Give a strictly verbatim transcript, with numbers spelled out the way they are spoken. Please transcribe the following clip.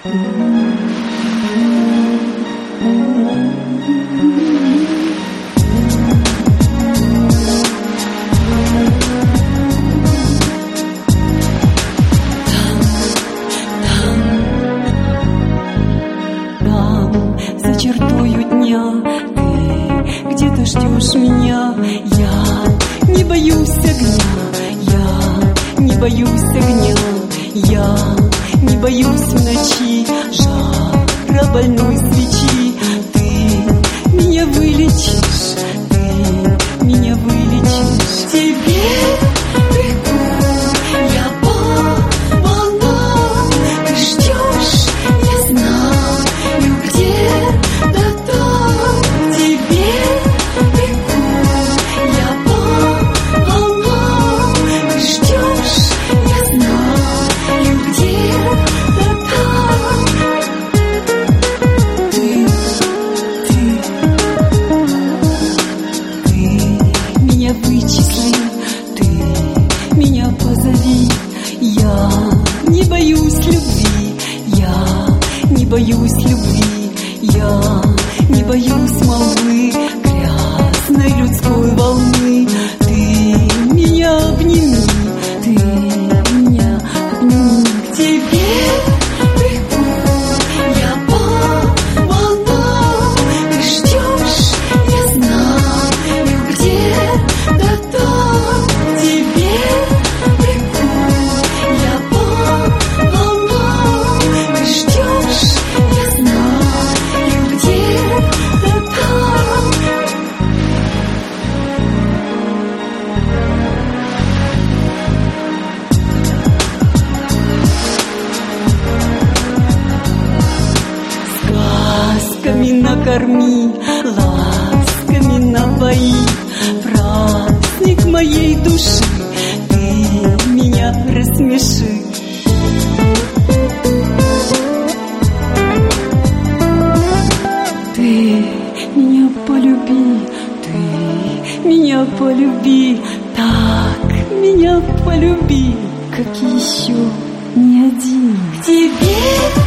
Чертою дня ты где-то ждешь меня. Я не боюсь огня, я не боюсь огня, я не боюсь в ночи жара больной свечи. Ты меня вылечишь, ты меня вылечишь. Тебе легко, я по волнам, ты ждешь, я знаю, где. Не боюсь любви, я не боюсь любви, я не боюсь молвы грязной людской волны. Ты меня обними, ты меня обними. К тебе легко, я по волнам, ты ждешь, я знаю, где-то там. К тебе ласками накорми, ласками напои, праздник моей души, ты меня рассмеши. Ты меня полюби, ты меня полюби, так меня полюби, как еще ни один. К тебе